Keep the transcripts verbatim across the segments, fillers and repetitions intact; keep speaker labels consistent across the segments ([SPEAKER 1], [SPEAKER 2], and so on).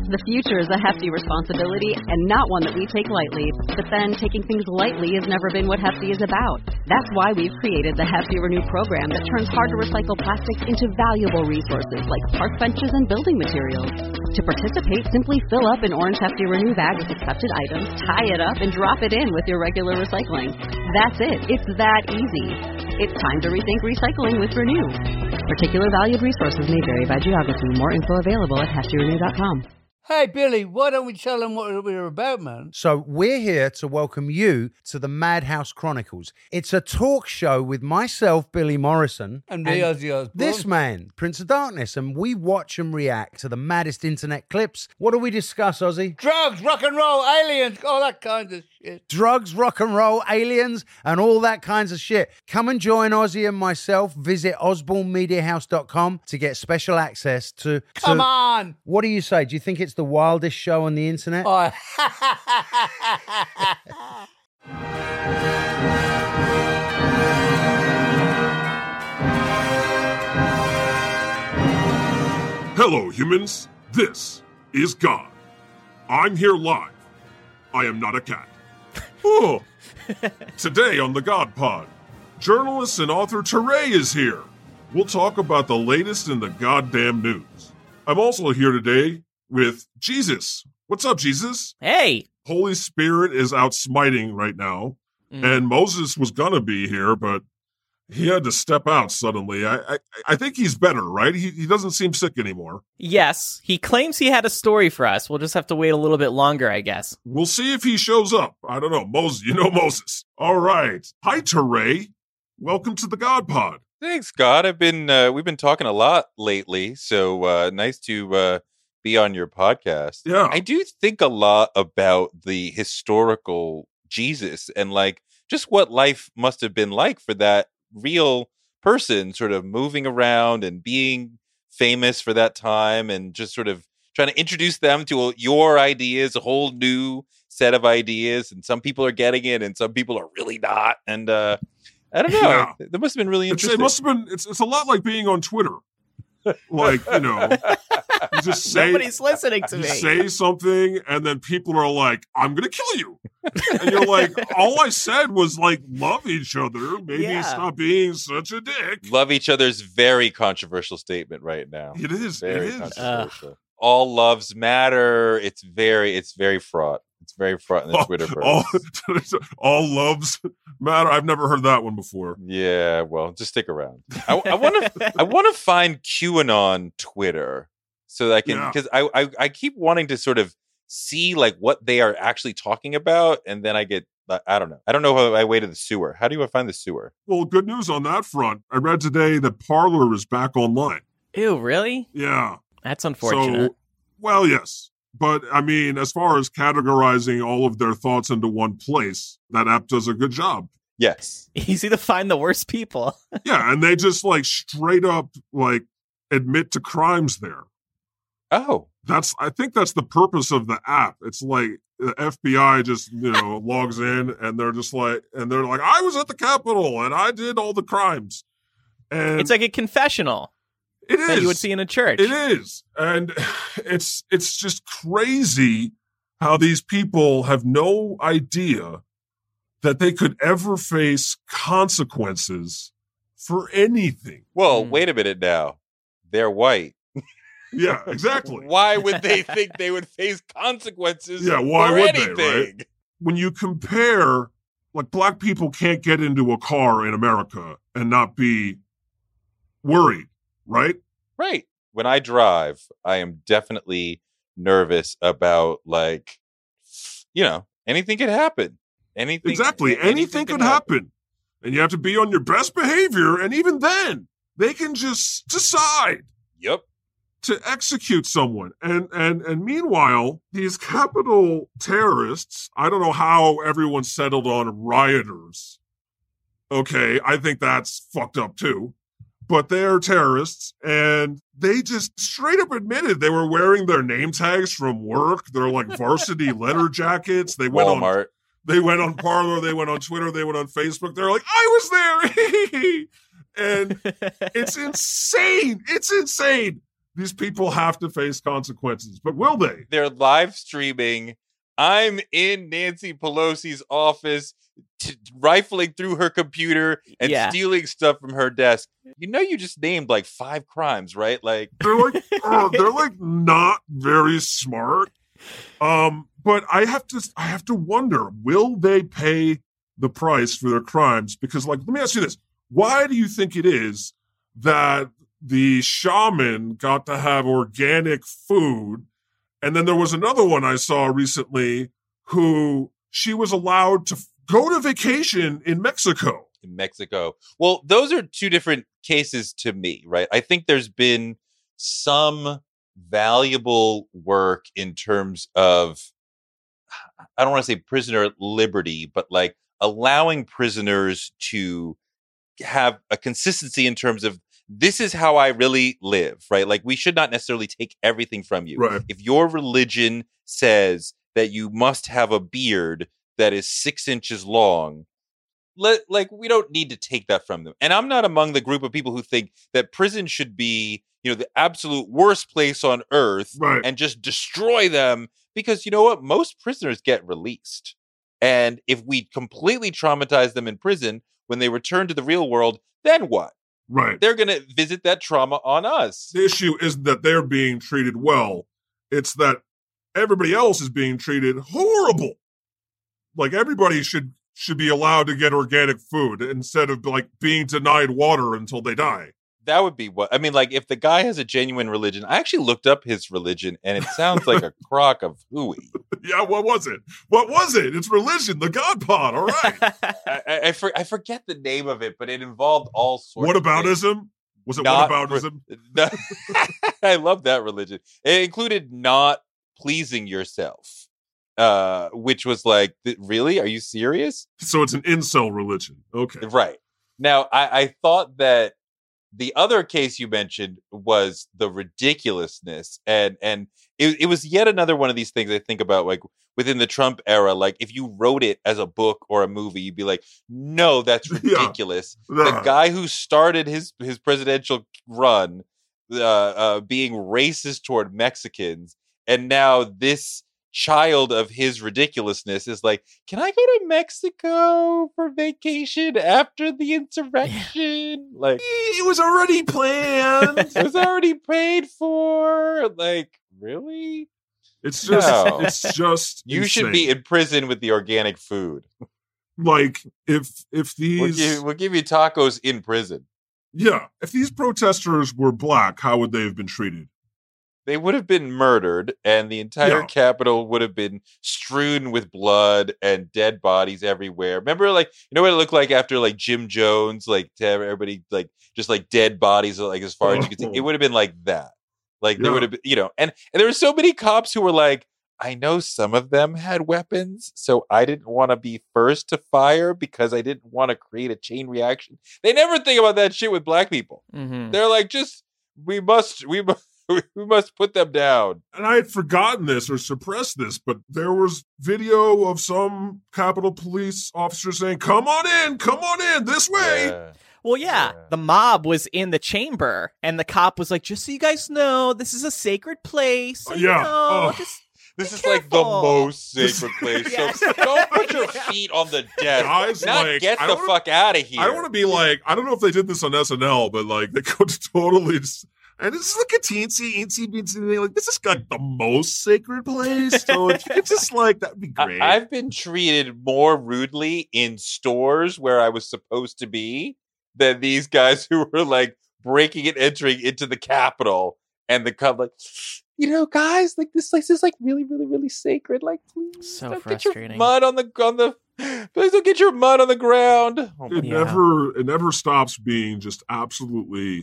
[SPEAKER 1] The future is a hefty responsibility and not one that we take lightly. But then, taking things lightly has never been what Hefty is about. That's why we've created the Hefty Renew program that turns hard-to-recycle plastics into valuable resources like park benches and building materials. To participate, simply fill up an orange Hefty Renew bag with accepted items, tie it up, and drop it in with your regular recycling. That's it. It's that easy. It's time to rethink recycling with Renew. Particular valued resources may vary by geography. More info available at hefty renew dot com.
[SPEAKER 2] Hey, Billy, why don't we tell them what we're about, man?
[SPEAKER 3] So we're here to welcome you to the Madhouse Chronicles. It's a talk show with myself, Billy Morrison.
[SPEAKER 2] And me, Ozzy Osbourne.
[SPEAKER 3] This man, Prince of Darkness. And we watch and react to the maddest internet clips. What do we discuss, Ozzy?
[SPEAKER 2] Drugs, rock and roll, aliens, all that kind of shit.
[SPEAKER 3] Drugs, rock and roll, aliens, and all that kinds of shit. Come and join Ozzy and myself. Visit osborne media house dot com to get special access to... to
[SPEAKER 2] Come on!
[SPEAKER 3] What do you say? Do you think it's the wildest show on the internet?
[SPEAKER 2] Oh.
[SPEAKER 4] Hello, humans. This is God. I'm here live. I am not a cat. Oh. Today on the God Pod, journalist and author Teray is here. We'll talk about the latest in the goddamn news. I'm also here today with Jesus. What's up, Jesus?
[SPEAKER 5] Hey.
[SPEAKER 4] Holy Spirit is out smiting right now, mm. and Moses was gonna be here, but he had to step out suddenly. I I, I think he's better, right? He he doesn't seem sick anymore.
[SPEAKER 5] Yes, he claims he had a story for us. We'll just have to wait a little bit longer, I guess.
[SPEAKER 4] We'll see if he shows up. I don't know. Moses, you know Moses. All right. Hi, Teray. Welcome to the God Pod.
[SPEAKER 6] Thanks, God. I've been uh, we've been talking a lot lately, so uh, nice to uh, be on your podcast.
[SPEAKER 4] Yeah,
[SPEAKER 6] I do think a lot about the historical Jesus and like just what life must have been like for that real person, sort of moving around and being famous for that time, and just sort of trying to introduce them to your ideas, a whole new set of ideas. And some people are getting it, and some people are really not. And uh, I don't know.
[SPEAKER 4] Yeah.
[SPEAKER 6] That must have been really
[SPEAKER 4] It's,
[SPEAKER 6] interesting.
[SPEAKER 4] it must have been. It's it's a lot like being on Twitter. Like, you know, you just say
[SPEAKER 5] Nobody's listening to
[SPEAKER 4] you
[SPEAKER 5] me.
[SPEAKER 4] say something, and then people are like, "I'm gonna kill you," and you're like, "All I said was like love each other. Maybe
[SPEAKER 5] Yeah.
[SPEAKER 4] stop being such a dick."
[SPEAKER 6] Love each other's very controversial statement right now.
[SPEAKER 4] It is.
[SPEAKER 6] Very
[SPEAKER 4] it is.
[SPEAKER 6] controversial. All loves matter. It's very, it's very fraught. It's very fraught in the
[SPEAKER 4] all,
[SPEAKER 6] Twitterverse.
[SPEAKER 4] all, all loves matter. I've never heard that one before.
[SPEAKER 6] Yeah, well, just stick around. I want to, I want to find QAnon Twitter so that I can, because
[SPEAKER 4] Yeah.
[SPEAKER 6] I, I, I keep wanting to sort of see like what they are actually talking about, and then I get, I don't know. I don't know how I way to the sewer. How do I find the sewer?
[SPEAKER 4] Well, good news on that front. I read today that Parler is back online.
[SPEAKER 5] Ew, really?
[SPEAKER 4] Yeah.
[SPEAKER 5] That's unfortunate.
[SPEAKER 4] So, well, yes. But, I mean, as far as categorizing all of their thoughts into one place, that app does a good job.
[SPEAKER 6] Yes.
[SPEAKER 5] Easy to find the worst people.
[SPEAKER 4] Yeah, and they just, like, straight up, like, admit to crimes there.
[SPEAKER 6] Oh.
[SPEAKER 4] That's, I think that's the purpose of the app. It's like the F B I just, you know, logs in, and they're just like, and they're like, I was at the Capitol, and I did all the crimes. And
[SPEAKER 5] It's like a confessional.
[SPEAKER 4] It is.
[SPEAKER 5] That you would see in a church.
[SPEAKER 4] It is. And it's it's just crazy how these people have no idea that they could ever face consequences for anything.
[SPEAKER 6] Well,
[SPEAKER 5] Hmm.
[SPEAKER 6] wait a minute now. They're white.
[SPEAKER 4] Yeah, exactly.
[SPEAKER 6] Why would they think they would face consequences
[SPEAKER 4] Yeah, why
[SPEAKER 6] for
[SPEAKER 4] would
[SPEAKER 6] anything?
[SPEAKER 4] they, right? When you compare, like, black people can't get into a car in America and not be worried. Right?
[SPEAKER 6] Right. When I drive, I am definitely nervous about, like, you know, anything could happen. Anything.
[SPEAKER 4] Exactly. Anything,
[SPEAKER 6] anything
[SPEAKER 4] could
[SPEAKER 6] can
[SPEAKER 4] happen.
[SPEAKER 6] happen.
[SPEAKER 4] And you have to be on your best behavior. And even then, they can just decide
[SPEAKER 6] Yep.
[SPEAKER 4] to execute someone. And, and, and meanwhile, these capital terrorists, I don't know how everyone settled on rioters. Okay. I think that's fucked up too. But they're terrorists, and they just straight up admitted they were wearing their name tags from work. They're like varsity letter jackets. They went
[SPEAKER 6] Walmart.
[SPEAKER 4] on, they went on Parler, they went on Twitter, they went on Facebook. They're like, I was there, and it's insane. It's insane. these people have to face consequences. But will they?
[SPEAKER 6] They're live streaming. I'm in Nancy Pelosi's office, t- rifling through her computer and
[SPEAKER 5] Yeah.
[SPEAKER 6] stealing stuff from her desk. You know, you just named like five crimes, right? Like,
[SPEAKER 4] They're like, uh, they're like not very smart. Um, but I have to, I have to wonder, will they pay the price for their crimes? Because, like, let me ask you this: why do you think it is that the shaman got to have organic food? And then there was another one I saw recently who she was allowed to go to vacation in Mexico.
[SPEAKER 6] in Mexico. Well, those are two different cases to me, right? I think there's been some valuable work in terms of, I don't want to say prisoner liberty, but like allowing prisoners to have a consistency in terms of, this is how I really live, right? Like, we should not necessarily take everything from you.
[SPEAKER 4] Right.
[SPEAKER 6] If your religion says that you must have a beard that is six inches long, let, like, we don't need to take that from them. And I'm not among the group of people who think that prison should be, you know, the absolute worst place on earth,
[SPEAKER 4] Right.
[SPEAKER 6] and just destroy them, because you know what? Most prisoners get released. And if we completely traumatize them in prison, when they return to the real world, then what?
[SPEAKER 4] Right.
[SPEAKER 6] They're going to visit that trauma on us.
[SPEAKER 4] The issue isn't that they're being treated well. It's that everybody else is being treated horrible. Like, everybody should should be allowed to get organic food instead of like being denied water until they die.
[SPEAKER 6] That would be what I mean. Like, if the guy has a genuine religion, I actually looked up his religion, and it sounds like a crock of hooey.
[SPEAKER 4] Yeah, what was it? What was it? It's religion, the God Pod. All right.
[SPEAKER 6] I, I, I, for, I forget the name of it, but it involved all sorts.
[SPEAKER 4] What
[SPEAKER 6] of things.
[SPEAKER 4] aboutism? Was it
[SPEAKER 6] Not
[SPEAKER 4] what aboutism?
[SPEAKER 6] No, I love that religion. It included not pleasing yourself, uh, which was like, th- really? Are you serious?
[SPEAKER 4] So it's an incel religion. Okay.
[SPEAKER 6] Right. Now, I, I thought that the other case you mentioned was the ridiculousness, and and it, it was yet another one of these things I think about, like within the Trump era. Like, if you wrote it as a book or a movie, you'd be like, no, that's
[SPEAKER 4] Yeah.
[SPEAKER 6] ridiculous.
[SPEAKER 4] Nah.
[SPEAKER 6] The guy who started his his presidential run uh, uh, being racist toward Mexicans, and now this child of his ridiculousness is like, can I go to Mexico for vacation after the insurrection? Like,
[SPEAKER 4] It was already planned.
[SPEAKER 6] it was already paid for. Like, really?
[SPEAKER 4] It's just,
[SPEAKER 6] No.
[SPEAKER 4] it's just.
[SPEAKER 6] You should be
[SPEAKER 4] insane.
[SPEAKER 6] in prison with the organic food.
[SPEAKER 4] like if if these
[SPEAKER 6] We'll give, we'll give you tacos in prison.
[SPEAKER 4] yeah if these protesters were black, how would they have been treated?
[SPEAKER 6] They would have been murdered, and the entire
[SPEAKER 4] Yeah.
[SPEAKER 6] Capitol would have been strewn with blood and dead bodies everywhere. Remember, like, you know what it looked like after, like, Jim Jones, like, to have everybody, like, just like dead bodies, like, as far as you could see. It would have been like that. Like, there
[SPEAKER 4] Yeah.
[SPEAKER 6] would have been, you know, and, and there were so many cops who were like, I know some of them had weapons, so I didn't want to be first to fire because I didn't want to create a chain reaction. They never think about that shit with black people.
[SPEAKER 5] Mhm.
[SPEAKER 6] They're like, just, we must, we must. We must put them down.
[SPEAKER 4] And I had forgotten this or suppressed this, but there was video of some Capitol Police officer saying, "Come on in, come on in, this way."
[SPEAKER 6] Yeah.
[SPEAKER 5] Well, yeah,
[SPEAKER 6] Yeah.
[SPEAKER 5] the mob was in the chamber, and the cop was like, just so you guys know, this is a sacred place. So, you
[SPEAKER 4] Yeah.
[SPEAKER 5] know,
[SPEAKER 4] Oh.
[SPEAKER 5] just
[SPEAKER 6] This
[SPEAKER 5] Be
[SPEAKER 6] is like the
[SPEAKER 5] careful.
[SPEAKER 6] most sacred place.
[SPEAKER 5] Yeah.
[SPEAKER 6] So don't put your
[SPEAKER 5] Yeah.
[SPEAKER 6] feet on the desk.
[SPEAKER 4] Guys,
[SPEAKER 6] Not
[SPEAKER 4] like,
[SPEAKER 6] get
[SPEAKER 4] I
[SPEAKER 6] the
[SPEAKER 4] don't-
[SPEAKER 6] fuck out of here.
[SPEAKER 4] I don't want to be like, I don't know if they did this on S N L, but like they could totally just, and this is like a teensy, teensy, teensy thing. Like, this is like the most sacred place. So if you could just like, that'd be great.
[SPEAKER 6] I- I've been treated more rudely in stores where I was supposed to be than these guys who were like breaking and entering into the Capitol, and the cop like, you know, guys, like this place is like really, really, really sacred. Like, please
[SPEAKER 5] So
[SPEAKER 6] don't get your
[SPEAKER 5] frustrating.
[SPEAKER 6] mud on the on the. Please don't get your mud on the ground. Oh my
[SPEAKER 4] it
[SPEAKER 5] Yeah.
[SPEAKER 4] never, it never stops being just absolutely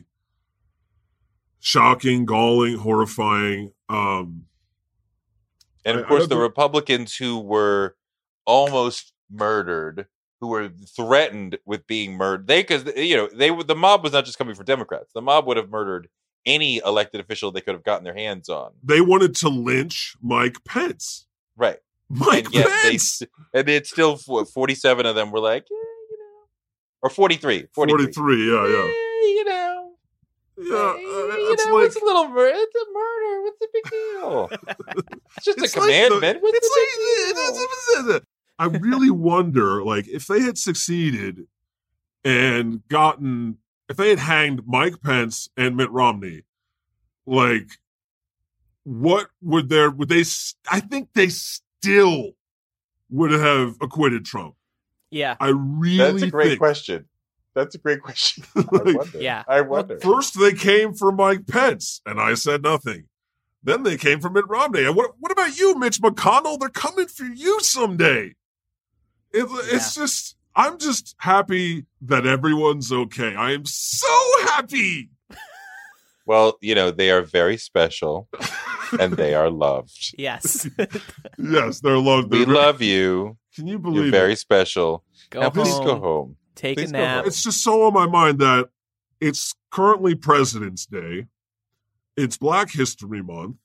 [SPEAKER 4] shocking, galling, horrifying. Um,
[SPEAKER 6] And
[SPEAKER 4] I-
[SPEAKER 6] of
[SPEAKER 4] I
[SPEAKER 6] course,
[SPEAKER 4] don't
[SPEAKER 6] the
[SPEAKER 4] think-
[SPEAKER 6] Republicans who were almost murdered, who were threatened with being murdered, they because you know they would the mob was not just coming for Democrats. The mob would have murdered any elected official they could have gotten their hands on.
[SPEAKER 4] they wanted to lynch Mike Pence.
[SPEAKER 6] Right,
[SPEAKER 4] Mike
[SPEAKER 6] and yet they
[SPEAKER 4] Pence.
[SPEAKER 6] and it's still what, forty-seven of them were like, eh, you know, or forty-three, forty-three,
[SPEAKER 4] forty-three. Yeah, yeah.
[SPEAKER 6] Eh, you know.
[SPEAKER 4] Yeah, uh,
[SPEAKER 6] you
[SPEAKER 4] it's
[SPEAKER 6] know,
[SPEAKER 4] like
[SPEAKER 6] it's a little murder. It's a murder. What's the big deal? It's just
[SPEAKER 4] it's
[SPEAKER 6] a
[SPEAKER 4] like the-
[SPEAKER 6] commandment. What's
[SPEAKER 4] it's
[SPEAKER 6] the big
[SPEAKER 4] like-
[SPEAKER 6] deal?
[SPEAKER 4] it's- it's- I really wonder, like, if they had succeeded and gotten, if they had hanged Mike Pence and Mitt Romney, like, what would their, would they, s- I think they still would have acquitted Trump.
[SPEAKER 5] Yeah.
[SPEAKER 4] I really
[SPEAKER 6] That's a great
[SPEAKER 4] think.
[SPEAKER 6] question. That's a great question. I
[SPEAKER 4] Like,
[SPEAKER 6] wonder.
[SPEAKER 5] Yeah.
[SPEAKER 6] I wonder.
[SPEAKER 4] First, they came for Mike Pence, and I said nothing. Then they came for Mitt Romney. And what, what about you, Mitch McConnell? They're coming for you someday. It, It's just, I'm just happy that everyone's okay. I am so happy.
[SPEAKER 6] Well, you know, they are very special and they are loved.
[SPEAKER 5] Yes.
[SPEAKER 4] Yes, they're loved.
[SPEAKER 6] We
[SPEAKER 4] They're-
[SPEAKER 6] love you.
[SPEAKER 4] Can you
[SPEAKER 6] You're
[SPEAKER 4] believe
[SPEAKER 6] very
[SPEAKER 4] it?
[SPEAKER 6] special.
[SPEAKER 5] Go
[SPEAKER 6] now,
[SPEAKER 5] home.
[SPEAKER 6] please go home.
[SPEAKER 5] Take
[SPEAKER 6] Please
[SPEAKER 5] a
[SPEAKER 6] go
[SPEAKER 5] nap.
[SPEAKER 6] home.
[SPEAKER 4] It's just so on my mind that it's currently President's Day. It's Black History Month.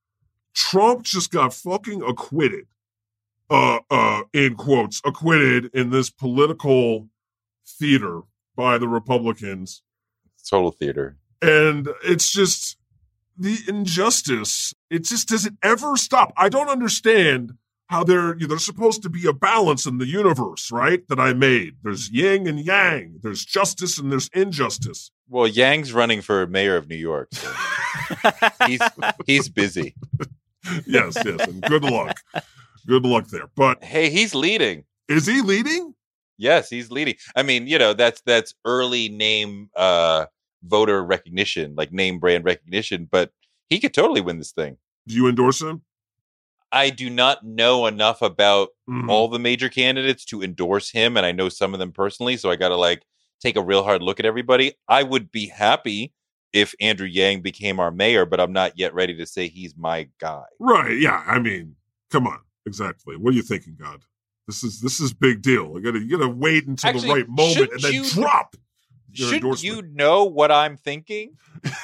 [SPEAKER 4] Trump just got fucking acquitted. Uh, uh, in quotes, acquitted in this political theater by the Republicans.
[SPEAKER 6] Total theater.
[SPEAKER 4] And it's just the injustice. It just doesn't ever stop. I don't understand how there, there's supposed to be a balance in the universe, right? That I made. There's yin and yang. There's justice and there's injustice.
[SPEAKER 6] Well, Yang's running for mayor of New York. So he's he's busy.
[SPEAKER 4] Yes, yes. And good luck. Good luck there. But
[SPEAKER 6] Hey, he's leading.
[SPEAKER 4] is he leading?
[SPEAKER 6] Yes, he's leading. I mean, you know, that's that's early name uh voter recognition, like name brand recognition, but he could totally win this thing.
[SPEAKER 4] Do you endorse him?
[SPEAKER 6] I do not know enough about
[SPEAKER 4] Mhm.
[SPEAKER 6] all the major candidates to endorse him, and I know some of them personally, so I got to like take a real hard look at everybody. I would be happy if Andrew Yang became our mayor, but I'm not yet ready to say he's my guy.
[SPEAKER 4] Right. Yeah. I mean, come on. Exactly. What are you thinking, God? This is this is big deal. You gotta you gotta wait until
[SPEAKER 6] Actually,
[SPEAKER 4] the right moment and
[SPEAKER 6] shouldn't
[SPEAKER 4] then
[SPEAKER 6] you-
[SPEAKER 4] drop your
[SPEAKER 6] Shouldn't you
[SPEAKER 4] endorsement.
[SPEAKER 6] know what I'm thinking?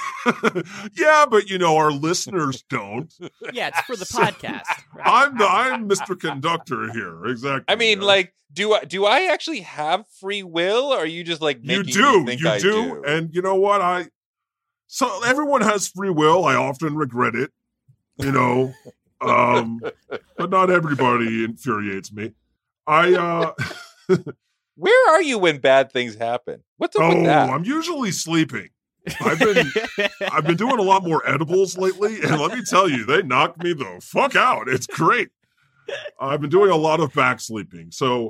[SPEAKER 4] Yeah, but you know our listeners don't.
[SPEAKER 5] Yeah, it's for the podcast. Right?
[SPEAKER 4] I'm the I'm Mister Conductor here. Exactly.
[SPEAKER 6] I mean,
[SPEAKER 4] yeah.
[SPEAKER 6] like, do I do I actually have free will, or are you just like
[SPEAKER 4] you
[SPEAKER 6] making
[SPEAKER 4] do,
[SPEAKER 6] me think
[SPEAKER 4] you
[SPEAKER 6] I
[SPEAKER 4] do,
[SPEAKER 6] do?
[SPEAKER 4] and you know what? I so everyone has free will. I often regret it, you know, um, but not everybody infuriates me. I uh,
[SPEAKER 6] Where are you when bad things happen? What's up
[SPEAKER 4] oh,
[SPEAKER 6] with that?
[SPEAKER 4] I'm usually sleeping. I've been I've been doing a lot more edibles lately, and let me tell you, they knock me the fuck out. It's great. I've been doing a lot of back sleeping. So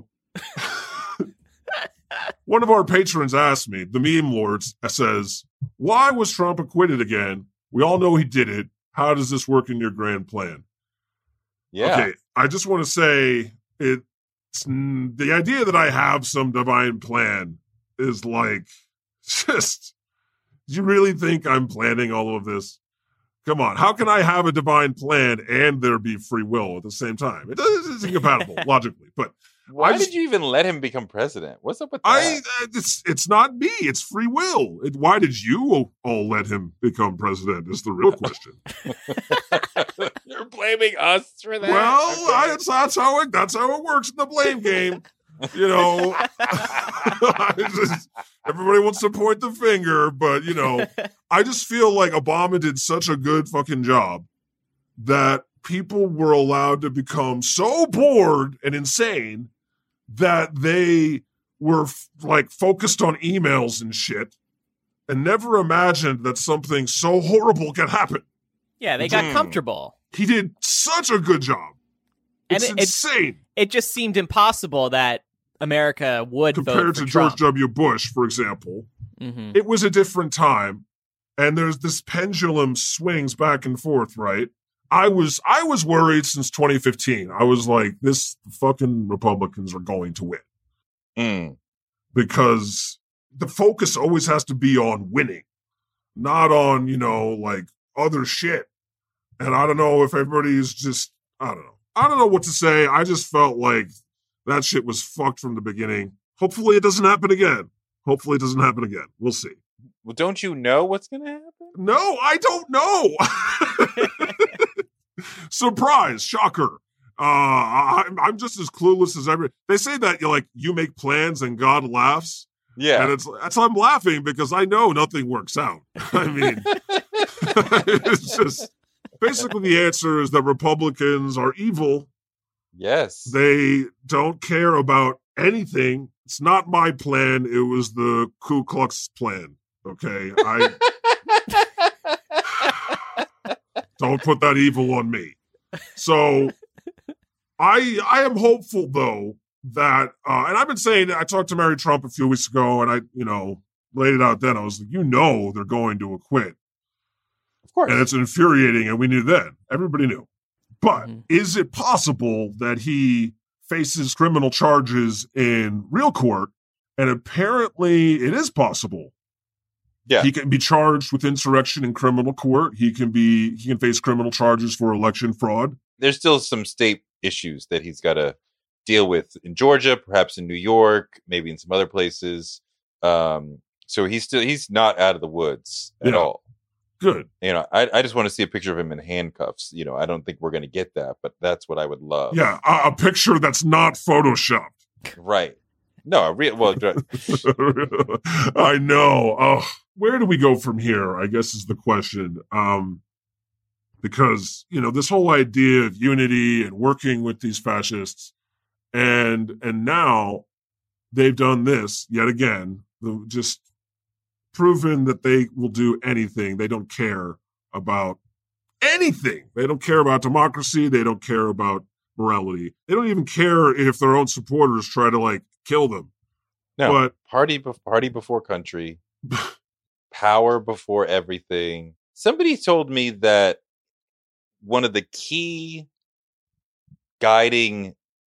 [SPEAKER 4] one of our patrons asked me, the meme lords says, why was Trump acquitted again? We all know he did it. How does this work in your grand plan?
[SPEAKER 6] yeah.
[SPEAKER 4] Okay, I just want to say it's mm, the idea that I have some divine plan is like just. Do you really think I'm planning all of this? Come on, how can I have a divine plan and there be free will at the same time? It doesn't, it's incompatible logically. But
[SPEAKER 6] Why
[SPEAKER 4] I just-
[SPEAKER 6] did you even let him become president? What's up with
[SPEAKER 4] I
[SPEAKER 6] that?
[SPEAKER 4] uh, it's it's not me. It's free will. It, why did you all let him become president? Is the real question.
[SPEAKER 6] You're blaming us for that.
[SPEAKER 4] Well,
[SPEAKER 6] Okay.
[SPEAKER 4] I, it's, that's how it that's how it works in the blame game. You know, I just, everybody wants to point the finger, but you know, I just feel like Obama did such a good fucking job that people were allowed to become so bored and insane that they were f- like focused on emails and shit and never imagined that something so horrible could happen.
[SPEAKER 5] Yeah, they got
[SPEAKER 6] Hmm.
[SPEAKER 5] comfortable.
[SPEAKER 4] He did such a good job.
[SPEAKER 5] And
[SPEAKER 4] It's
[SPEAKER 5] it- it's-
[SPEAKER 4] insane.
[SPEAKER 5] It just seemed impossible that America would vote
[SPEAKER 4] Compared
[SPEAKER 5] for
[SPEAKER 4] to
[SPEAKER 5] Trump.
[SPEAKER 4] George W. Bush, for example.
[SPEAKER 5] Mhm.
[SPEAKER 4] It was a different time, and there's this pendulum swings back and forth, right? I was I was worried since twenty fifteen. I was like, this fucking Republicans are going to win
[SPEAKER 6] Mm.
[SPEAKER 4] because the focus always has to be on winning, not on, you know, like other shit. And I don't know if everybody's just I don't know. I don't know what to say. I just felt like that shit was fucked from the beginning. Hopefully it doesn't happen again. Hopefully it doesn't happen again. We'll see.
[SPEAKER 6] Well, don't you know what's going to happen?
[SPEAKER 4] No, I don't know. Surprise, shocker. Uh, I'm, I'm just as clueless as ever. They say that you like you make plans and God laughs.
[SPEAKER 6] Yeah.
[SPEAKER 4] And it's that's why I'm laughing because I know nothing works out. I mean, it's just basically the answer is that Republicans are evil.
[SPEAKER 6] Yes.
[SPEAKER 4] They don't care about anything. It's not my plan. It was the Ku Klux plan. Okay. I don't put that evil on me. So I I am hopeful though that uh, and I've been saying I talked to Mary Trump a few weeks ago and I, you know, laid it out then. I was like, you know they're going to acquit.
[SPEAKER 6] Of course.
[SPEAKER 4] And it's infuriating, and we knew then. Everybody knew. But
[SPEAKER 5] Mm-hmm.
[SPEAKER 4] is it possible that he faces criminal charges in real court? And apparently it is possible.
[SPEAKER 6] Yeah.
[SPEAKER 4] He can be charged with insurrection in criminal court. He can be he can face criminal charges for election fraud.
[SPEAKER 6] There's still some state issues that he's got to deal with in Georgia, perhaps in New York, maybe in some other places. Um, so he's still he's not out of the woods at
[SPEAKER 4] Yeah.
[SPEAKER 6] all.
[SPEAKER 4] Good.
[SPEAKER 6] You know, I, I just want to see a picture of him in handcuffs. You know, I don't think we're going to get that, but that's what I would love.
[SPEAKER 4] Yeah, a, a picture that's not photoshopped.
[SPEAKER 6] Right. No, a real, well,
[SPEAKER 4] I know. Oh, where do we go from here? I guess is the question. Um, because, you know, this whole idea of unity and working with these fascists, and and now they've done this yet again, the, just proven that they will do anything. They don't care about anything. They don't care about democracy. They don't care about morality. They don't even care if their own supporters try to, like, kill them.
[SPEAKER 6] no,
[SPEAKER 4] But
[SPEAKER 6] party, be- party before country, power before everything. Somebody told me that one of the key guiding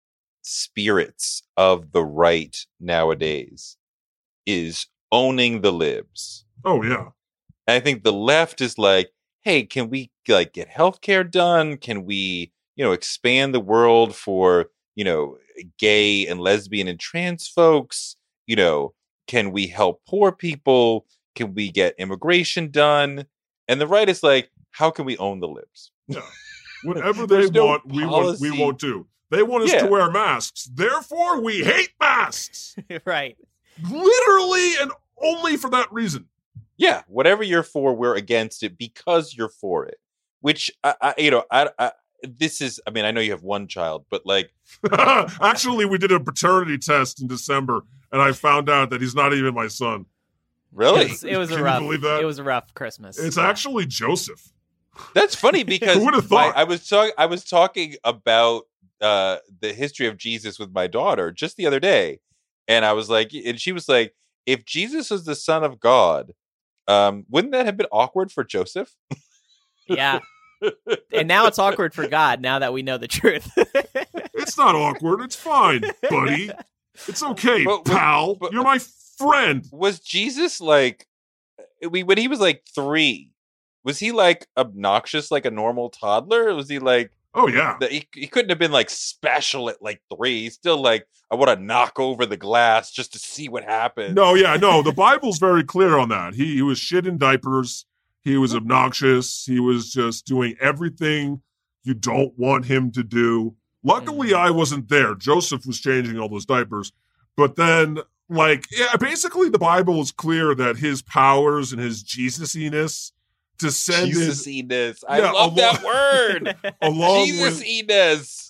[SPEAKER 6] spirits of the right nowadays is owning the libs.
[SPEAKER 4] oh yeah,
[SPEAKER 6] And I think the left is like, hey, can we like get healthcare done? Can we, you know, expand the world for, you know, gay and lesbian and trans folks? You know, can we help poor people? Can we get immigration done? And the right is like, how can we own the libs?
[SPEAKER 4] yeah. Whatever they
[SPEAKER 6] There's no
[SPEAKER 4] want, we want. We
[SPEAKER 6] policy.
[SPEAKER 4] won't do. They want us
[SPEAKER 6] Yeah.
[SPEAKER 4] to wear masks. Therefore, we hate masks.
[SPEAKER 5] Right.
[SPEAKER 4] Literally and only for that reason.
[SPEAKER 6] Yeah, whatever you're for, we're against it because you're for it. Which I, I you know, I, I this is. I mean, I know you have one child, but like,
[SPEAKER 4] Actually, we did a paternity test in December, and I found out that he's not even my son.
[SPEAKER 6] really,
[SPEAKER 5] It was, it was
[SPEAKER 4] Can
[SPEAKER 5] a
[SPEAKER 4] you
[SPEAKER 5] rough.
[SPEAKER 4] believe that?
[SPEAKER 5] It was a rough Christmas.
[SPEAKER 4] It's actually Joseph.
[SPEAKER 6] that's funny because
[SPEAKER 4] Who would've
[SPEAKER 6] my-
[SPEAKER 4] thought?
[SPEAKER 6] I was talking. I was talking about uh, the history of Jesus with my daughter just the other day, and I was like, and she was like, if Jesus is the Son of God, um, wouldn't that have been awkward for Joseph?
[SPEAKER 5] Yeah. And now it's awkward for God. Now that we know the truth.
[SPEAKER 4] It's not awkward. It's fine, buddy. It's okay,
[SPEAKER 6] But-
[SPEAKER 4] pal.
[SPEAKER 6] but-
[SPEAKER 4] You're my friend.
[SPEAKER 6] Was Jesus like, we when he was like three? Was he like obnoxious like a normal toddler? Or was he like?
[SPEAKER 4] Oh yeah.
[SPEAKER 6] That he, he couldn't have been like special at like three. He's still like, I want to knock over the glass just to see what happens.
[SPEAKER 4] No, yeah, no. The Bible's very clear on that. He, he was shit in diapers. He was obnoxious. He was just doing everything you don't want him to do. Luckily, I wasn't there. Joseph was changing all those diapers. But then, like, yeah, basically the Bible is clear that his powers and his Jesus-iness descended
[SPEAKER 6] Jesus-iness. I
[SPEAKER 4] Yeah,
[SPEAKER 6] love
[SPEAKER 4] along-
[SPEAKER 6] that word.
[SPEAKER 4] along with...
[SPEAKER 6] Jesus-iness.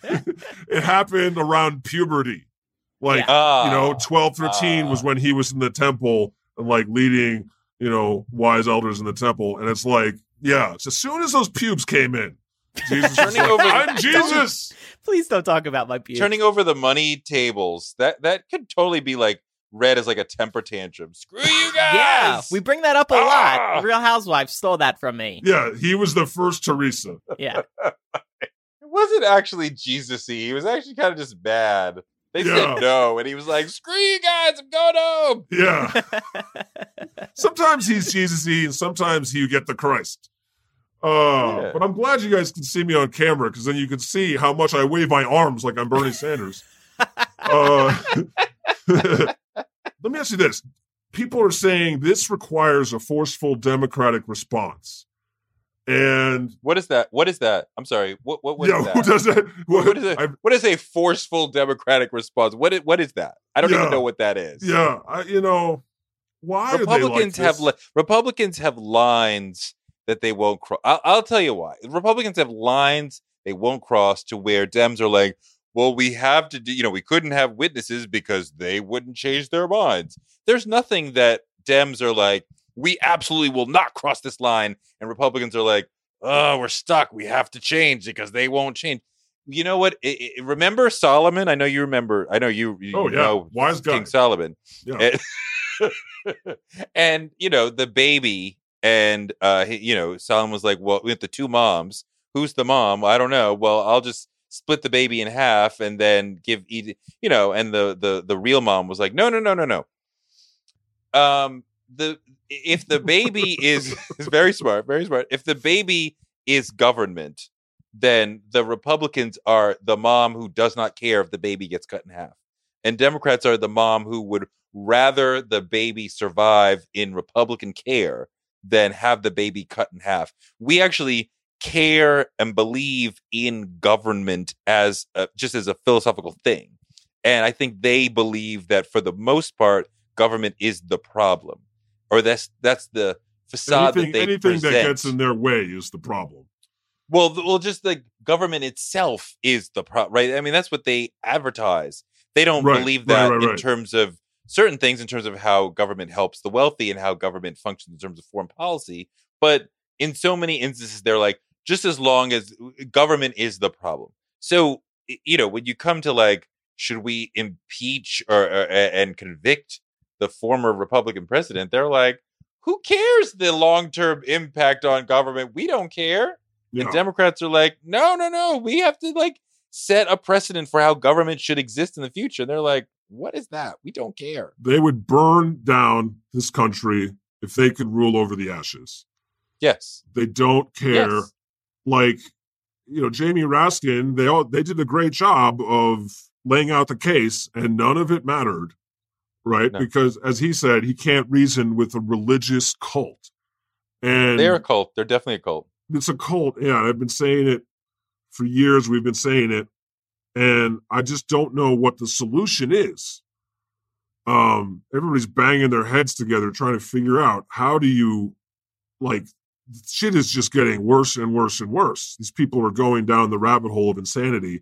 [SPEAKER 4] It happened around puberty. Like,
[SPEAKER 6] Ah.
[SPEAKER 4] you know, twelve, thirteen was
[SPEAKER 6] Ah.
[SPEAKER 4] when he was in the temple and like leading, you know, wise elders in the temple. And it's like, yeah, so as soon as those pubes came in, Jesus was
[SPEAKER 6] Turning
[SPEAKER 4] like,
[SPEAKER 6] over-
[SPEAKER 4] I'm Jesus.
[SPEAKER 5] Please don't talk about my pubes.
[SPEAKER 6] Turning over the money tables. That that could totally be like read as like a temper tantrum. Screw you guys.
[SPEAKER 5] Yeah, we bring that up a
[SPEAKER 4] Ah!
[SPEAKER 5] lot. Real Housewives stole that from me.
[SPEAKER 4] Yeah, he was the first Teresa.
[SPEAKER 5] Yeah.
[SPEAKER 6] It wasn't actually Jesus-y. He was actually kind of just bad. They
[SPEAKER 4] Yeah.
[SPEAKER 6] said no, and he was like, "Screw you guys, I'm going home."
[SPEAKER 4] Yeah. Sometimes he's Jesus-y and sometimes you get the Christ. Uh,
[SPEAKER 6] Yeah.
[SPEAKER 4] But I'm glad you guys can see me on camera because then you can see how much I wave my arms like I'm Bernie Sanders. uh, let me ask you this. People are saying this requires a forceful democratic response. And
[SPEAKER 6] What is that? What is that? I'm sorry. What what what
[SPEAKER 4] yeah,
[SPEAKER 6] is that?
[SPEAKER 4] who does that?
[SPEAKER 6] What, what is it?
[SPEAKER 4] I-
[SPEAKER 6] What is a forceful democratic response? What is, what is that? I don't
[SPEAKER 4] Yeah.
[SPEAKER 6] even know what that is.
[SPEAKER 4] Yeah, I, you know, why
[SPEAKER 6] Republicans
[SPEAKER 4] are they like
[SPEAKER 6] have
[SPEAKER 4] this?
[SPEAKER 6] li- Republicans have lines that they won't cross. I'll, I'll tell you why. Republicans have lines they won't cross to where Dems are like, well, we have to do. You know, we couldn't have witnesses because they wouldn't change their minds. There's nothing that Dems are like, we absolutely will not cross this line, and Republicans are like, oh, we're stuck. We have to change because they won't change. You know what? I, I, remember Solomon? I know you remember. I know you. you
[SPEAKER 4] Oh, yeah.
[SPEAKER 6] know
[SPEAKER 4] Wise guy.
[SPEAKER 6] King Solomon.
[SPEAKER 4] Yeah.
[SPEAKER 6] And, and, you know, the baby, and uh, he, you know, Solomon was like, well, with the two moms, who's the mom? I don't know. Well, I'll just split the baby in half and then give eat. You know, and the the the real mom was like, no, no, no, no, no. Um, the if the baby is is very smart, very smart. If the baby is government, then the Republicans are the mom who does not care if the baby gets cut in half. And Democrats are the mom who would rather the baby survive in Republican care than have the baby cut in half. We actually care and believe in government as a, just as a philosophical thing. And I think they believe that for the most part, government is the problem. Or that's that's the facade
[SPEAKER 4] anything
[SPEAKER 6] that they
[SPEAKER 4] anything
[SPEAKER 6] present.
[SPEAKER 4] that gets in their way is the problem.
[SPEAKER 6] Well, th- well, just the government itself is the problem, right? I mean, that's what they advertise. They don't
[SPEAKER 4] Right,
[SPEAKER 6] believe
[SPEAKER 4] right,
[SPEAKER 6] that
[SPEAKER 4] right,
[SPEAKER 6] in
[SPEAKER 4] right.
[SPEAKER 6] terms of certain things, in terms of how government helps the wealthy and how government functions in terms of foreign policy. But in so many instances, they're like, just as long as government is the problem. So, y- you know, when you come to like, should we impeach or, or and convict the former Republican president? They're like, who cares the long-term impact on government? We don't care.
[SPEAKER 4] Yeah.
[SPEAKER 6] And Democrats are like, no, no, no. We have to like set a precedent for how government should exist in the future. And they're like, what is that? We don't care.
[SPEAKER 4] They would burn down this country if they could rule over the ashes.
[SPEAKER 6] Yes.
[SPEAKER 4] They don't care.
[SPEAKER 6] Yes.
[SPEAKER 4] Like, you know, Jamie Raskin, they all they did a great job of laying out the case, and none of it mattered, right?
[SPEAKER 6] No.
[SPEAKER 4] Because, as he said, he can't reason with a religious cult. And
[SPEAKER 6] They're a cult. They're definitely a cult.
[SPEAKER 4] it's a cult. Yeah, I've been saying it for years. We've been saying it, and I just don't know what the solution is. Um, everybody's banging their heads together trying to figure out how do you, like, shit is just getting worse and worse and worse. These people are going down the rabbit hole of insanity,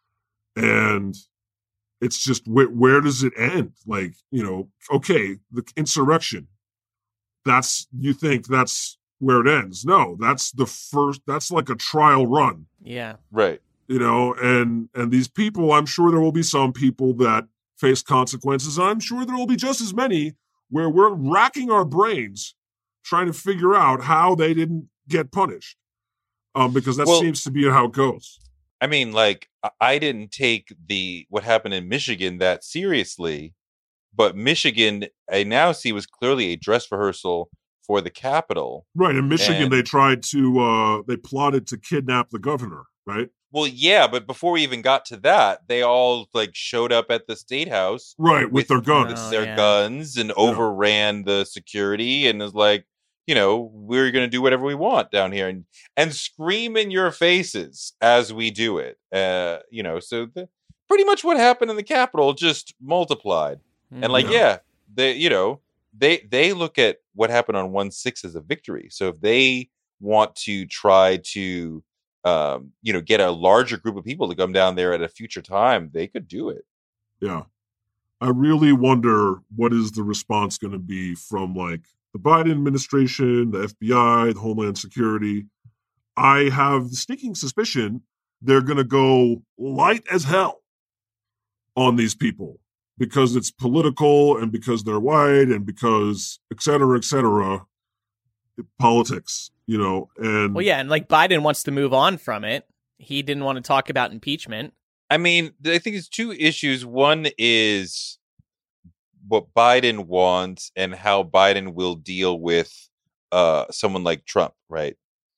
[SPEAKER 4] and it's just where, where does it end? Like, you know, okay, the insurrection. That's you think that's where it ends. No, that's the first, that's like a trial run,
[SPEAKER 5] Yeah.
[SPEAKER 6] Right.
[SPEAKER 4] you know, and, and these people, I'm sure there will be some people that face consequences. I'm sure there will be just as many where we're racking our brains trying to figure out how they didn't get punished. Um, because that
[SPEAKER 6] Well-
[SPEAKER 4] seems to be how it goes.
[SPEAKER 6] I mean, like, I- I didn't take the what happened in Michigan that seriously, but Michigan, I now see, was clearly a dress rehearsal for the Capitol.
[SPEAKER 4] Right. In Michigan,
[SPEAKER 6] And-
[SPEAKER 4] they tried to, uh, they plotted to kidnap the governor, right?
[SPEAKER 6] Well, yeah, but before we even got to that, they all like showed up at the state house
[SPEAKER 4] Right. With,
[SPEAKER 6] With-
[SPEAKER 4] their guns.
[SPEAKER 6] with
[SPEAKER 5] Oh,
[SPEAKER 6] their
[SPEAKER 5] yeah.
[SPEAKER 6] guns and overran the security and was like, you know, we're going to do whatever we want down here and and scream in your faces as we do it. Uh, you know, so the, pretty much what happened in the Capitol just multiplied. And like,
[SPEAKER 4] Yeah.
[SPEAKER 6] yeah, they, you know, they they look at what happened on one six as a victory. So if they want to try to, um, you know, get a larger group of people to come down there at a future time, they could do it.
[SPEAKER 4] Yeah. I really wonder what is the response going to be from like the Biden administration, the F B I, the Homeland Security. I have the sneaking suspicion they're going to go light as hell on these people because it's political and because they're white and because et cetera, et cetera, politics, you know, and
[SPEAKER 5] Well, yeah, and like Biden wants to move on from it. He didn't want to talk about impeachment.
[SPEAKER 6] I mean, I think it's two issues. One is what Biden wants and how Biden will deal with uh, someone like Trump, right?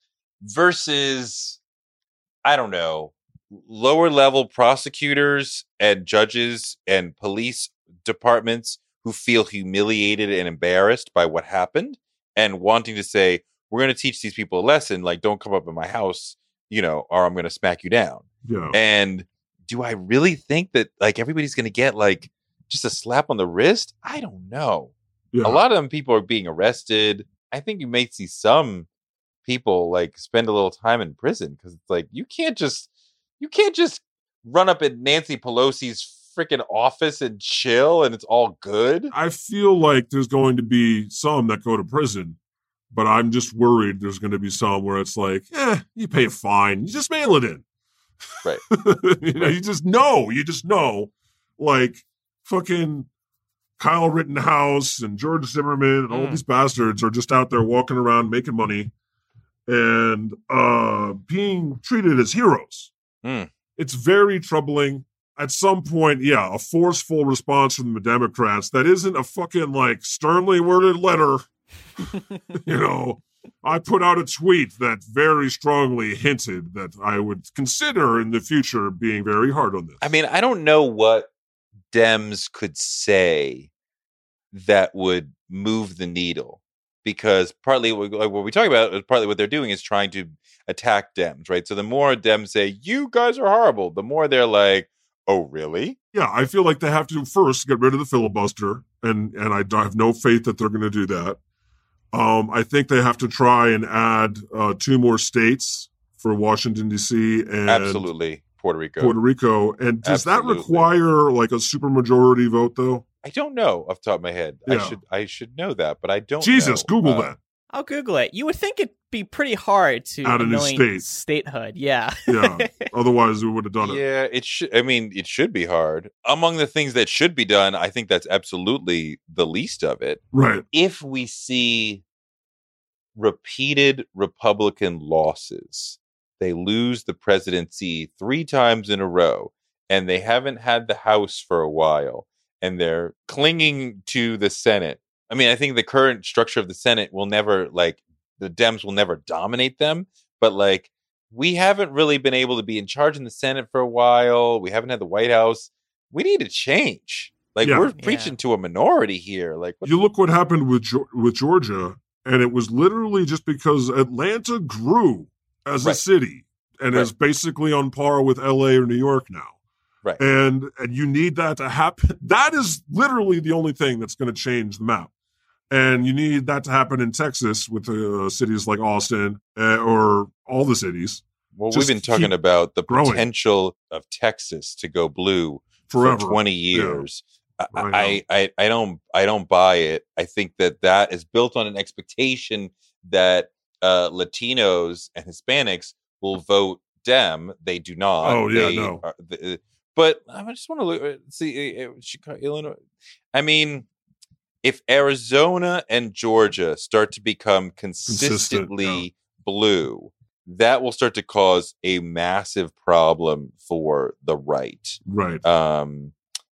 [SPEAKER 6] Versus, I don't know, lower level prosecutors and judges and police departments who feel humiliated and embarrassed by what happened and wanting to say, we're going to teach these people a lesson. Like, don't come up in my house, you know, or I'm going to smack you down.
[SPEAKER 4] Yeah.
[SPEAKER 6] And do I really think that like everybody's going to get like just a slap on the wrist? I don't know.
[SPEAKER 4] Yeah.
[SPEAKER 6] A lot of them people are being arrested. I think you may see some people like spend a little time in prison because it's like you can't just you can't just run up in Nancy Pelosi's freaking office and chill and it's all good.
[SPEAKER 4] I feel like there's going to be some that go to prison, but I'm just worried there's going to be some where it's like, eh, you pay a fine, you just mail it in.
[SPEAKER 6] Right.
[SPEAKER 4] you know, you just know, you just know, like fucking Kyle Rittenhouse and George Zimmerman and all
[SPEAKER 6] Mm.
[SPEAKER 4] these bastards are just out there walking around making money and uh, being treated as heroes.
[SPEAKER 6] Mm.
[SPEAKER 4] It's very troubling. At some point, yeah, a forceful response from the Democrats that isn't a fucking like sternly worded letter. You know, I put out a tweet that very strongly hinted that I would consider in the future being very hard on this.
[SPEAKER 6] I mean, I don't know what Dems could say that would move the needle because partly what, like what we talk about is partly what they're doing is trying to attack Dems, right? So the more Dems say, you guys are horrible, the more they're like, oh, really?
[SPEAKER 4] Yeah, I feel like they have to first get rid of the filibuster, and, and I have no faith that they're going to do that. Um, I think they have to try and add uh, two more states for Washington, D C and
[SPEAKER 6] Absolutely. Puerto Rico.
[SPEAKER 4] Puerto Rico. And does
[SPEAKER 6] Absolutely.
[SPEAKER 4] that require like a supermajority vote, though?
[SPEAKER 6] I don't know off the top of my head.
[SPEAKER 4] Yeah.
[SPEAKER 6] I should I should know that, but I don't
[SPEAKER 4] Jesus,
[SPEAKER 6] know.
[SPEAKER 4] Google
[SPEAKER 6] Uh,
[SPEAKER 4] that.
[SPEAKER 5] I'll Google it. You would think it'd be pretty hard to
[SPEAKER 4] Add a new
[SPEAKER 5] anoint
[SPEAKER 4] state.
[SPEAKER 5] statehood. Yeah.
[SPEAKER 4] Yeah. Otherwise, we would have done it.
[SPEAKER 6] Yeah, it should. I mean, it should be hard. Among the things that should be done, I think that's absolutely the least of it.
[SPEAKER 4] Right.
[SPEAKER 6] If we see repeated Republican losses, they lose the presidency three times in a row, and they haven't had the House for a while, and they're clinging to the Senate. I mean, I think the current structure of the Senate will never, like, the Dems will never dominate them, but like, we haven't really been able to be in charge in the Senate for a while. We haven't had the White House. We need to change. Like,
[SPEAKER 4] Yeah.
[SPEAKER 6] we're
[SPEAKER 5] Yeah.
[SPEAKER 6] preaching to a minority here. Like, what
[SPEAKER 4] You look what happened with Geo- with Georgia, and it was literally just because Atlanta grew as a
[SPEAKER 6] Right.
[SPEAKER 4] city and
[SPEAKER 6] Right.
[SPEAKER 4] is basically on par with L A or New York now.
[SPEAKER 6] Right.
[SPEAKER 4] And and you need that to happen. That is literally the only thing that's going to change the map. And you need that to happen in Texas with uh, cities like Austin uh, or all the cities
[SPEAKER 6] Well,
[SPEAKER 4] Just
[SPEAKER 6] we've been talking
[SPEAKER 4] keep
[SPEAKER 6] about the
[SPEAKER 4] growing.
[SPEAKER 6] potential of Texas to go blue
[SPEAKER 4] forever.
[SPEAKER 6] for twenty years.
[SPEAKER 4] I
[SPEAKER 6] I,
[SPEAKER 4] know.
[SPEAKER 6] I, I, I don't I don't buy it. I think that that is built on an expectation that uh, Latinos and Hispanics will vote Dem. They do not.
[SPEAKER 4] Oh, yeah,
[SPEAKER 6] They
[SPEAKER 4] no.
[SPEAKER 6] are- the- but I just want to look uh, see uh, uh, Chicago, Illinois. I mean, if Arizona and Georgia start to become consistently blue, that will start to cause a massive problem for the right.
[SPEAKER 4] Right.
[SPEAKER 6] Um,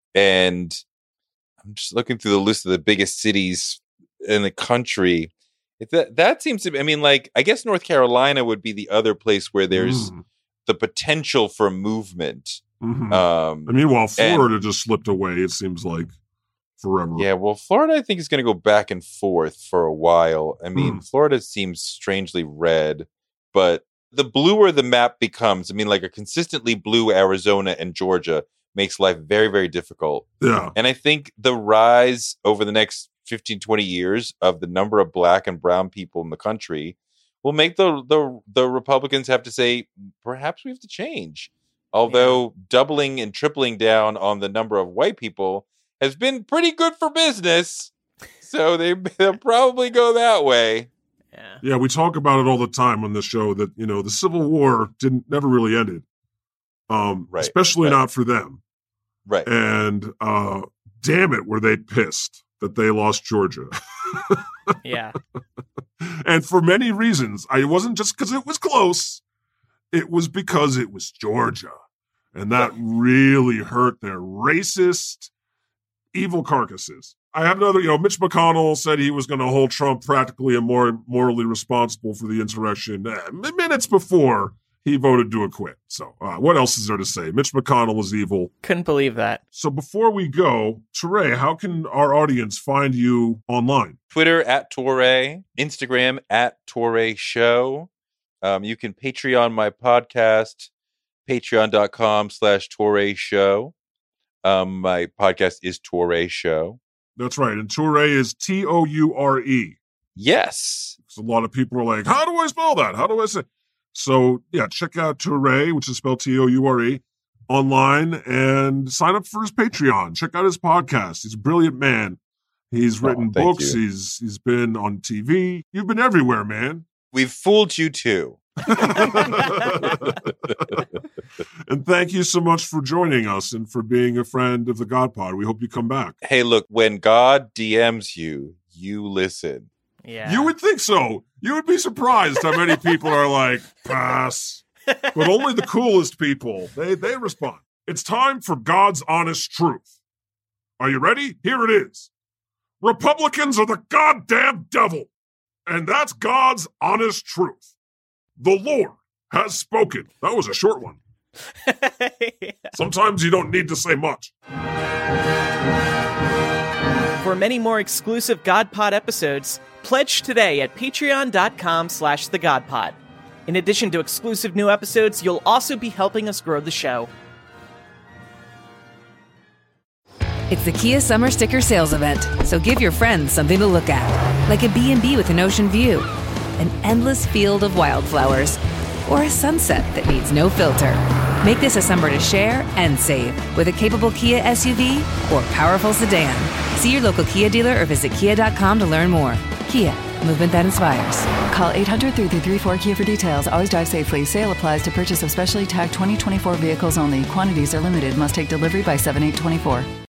[SPEAKER 6] and I'm just looking through the list of the biggest cities in the country. If that that seems to be, I mean, like, I guess North Carolina would be the other place where there's
[SPEAKER 4] Mm.
[SPEAKER 6] the potential for movement.
[SPEAKER 4] Mhm.
[SPEAKER 6] Um,
[SPEAKER 4] I mean, while
[SPEAKER 6] and-
[SPEAKER 4] Florida just slipped away, it seems like forever.
[SPEAKER 6] yeah, well, Florida, I think, is going to go back and forth for a while. I mean,
[SPEAKER 4] Hmm.
[SPEAKER 6] Florida seems strangely red, but the bluer the map becomes, I mean, like a consistently blue Arizona and Georgia makes life very, very difficult.
[SPEAKER 4] Yeah.
[SPEAKER 6] And I think the rise over the next fifteen, twenty years of the number of black and brown people in the country will make the the, the Republicans have to say, perhaps we have to change. Although doubling and tripling down on the number of white people has been pretty good for business. So they, they'll probably go that way.
[SPEAKER 5] Yeah.
[SPEAKER 4] Yeah, we talk about it all the time on this show that, you know, the Civil War didn't never really ended. Um,
[SPEAKER 6] Right,
[SPEAKER 4] especially
[SPEAKER 6] right.
[SPEAKER 4] not for them.
[SPEAKER 6] Right.
[SPEAKER 4] And uh damn it, were they pissed that they lost Georgia.
[SPEAKER 5] Yeah.
[SPEAKER 4] And for many reasons. I it wasn't just because it was close. It was because it was Georgia. And that really hurt their racist, evil carcasses. I have another, you know, Mitch McConnell said he was going to hold Trump practically and more morally responsible for the insurrection uh, minutes before he voted to acquit. So uh, what else is there to say? Mitch McConnell is evil.
[SPEAKER 5] Couldn't believe that.
[SPEAKER 4] So before we go, Teray, how can our audience find you online?
[SPEAKER 6] Twitter at Torre, Instagram at Torre Show. Um, you can Patreon my podcast, patreon.com slash Torre Show. Um, my podcast is Torre Show.
[SPEAKER 4] That's right. And Toure is T O U R E.
[SPEAKER 6] Yes.
[SPEAKER 4] So a lot of people are like, how do I spell that? How do I say? So yeah, check out Toure, which is spelled T O U R E, online and sign up for his Patreon. Check out his podcast. He's a brilliant man. He's written
[SPEAKER 6] oh,
[SPEAKER 4] books.
[SPEAKER 6] You.
[SPEAKER 4] He's He's been on T V. You've been everywhere, man.
[SPEAKER 6] We've fooled you too.
[SPEAKER 4] And thank you so much for joining us and for being a friend of the God Pod. We hope you come back.
[SPEAKER 6] Hey, look, when God D Ms you, you listen.
[SPEAKER 5] Yeah.
[SPEAKER 4] You would think so. You would be surprised how many people are like, pass. But only the coolest people, they, they respond. It's time for God's honest truth. Are you ready? Here it is. Republicans are the goddamn devil. And that's God's honest truth. The Lord has spoken. That was a short one.
[SPEAKER 5] Yeah.
[SPEAKER 4] Sometimes you don't need to say much.
[SPEAKER 5] For many more exclusive GodPod episodes, pledge today at patreon.com slash thegodpod. In addition to exclusive new episodes, you'll also be helping us grow the show.
[SPEAKER 7] It's the Kia Summer Sticker Sales Event, so give your friends something to look at. Like a B and B with an ocean view, an endless field of wildflowers, or a sunset that needs no filter. Make this a summer to share and save with a capable Kia S U V or powerful sedan. See your local Kia dealer or visit kia dot com to learn more. Kia, movement that inspires.
[SPEAKER 8] Call eight hundred, three three three, four Kia for details. Always drive safely. Sale applies to purchase of specially tagged twenty twenty-four vehicles only. Quantities are limited. Must take delivery by seven eight twenty-four.